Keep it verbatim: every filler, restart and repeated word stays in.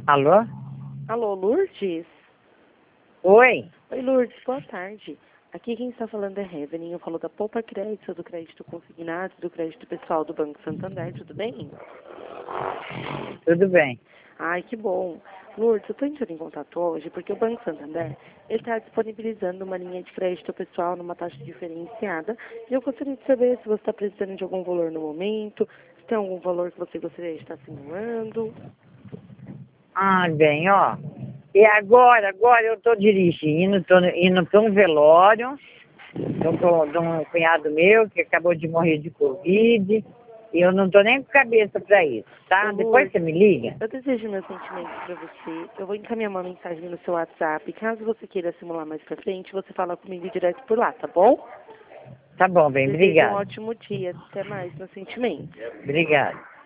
Alô? Alô, Lourdes? Oi? Oi, Lourdes, boa tarde. Aqui quem está falando é Revenin, eu falo da Poupa Crédito, do crédito consignado, do crédito pessoal do Banco Santander, tudo bem? Tudo bem. Ai, que bom. Lourdes, eu estou entrando em contato hoje porque o Banco Santander está disponibilizando uma linha de crédito pessoal numa taxa diferenciada e eu gostaria de saber se você está precisando de algum valor no momento, se tem algum valor que você gostaria de estar simulando. Ah, bem, ó. E agora, agora eu tô dirigindo, tô indo para um velório de um, de um cunhado meu que acabou de morrer de Covid. E eu não tô nem com cabeça para isso, tá? Ô, Depois Lourdes, você me liga? eu desejo meus sentimentos para você. Eu vou encaminhar uma mensagem no seu WhatsApp. Caso você queira simular mais pra frente, você fala comigo direto por lá, tá bom? Tá bom, bem, Desejo um obrigado. ótimo dia. Até mais, meus sentimentos. Obrigado.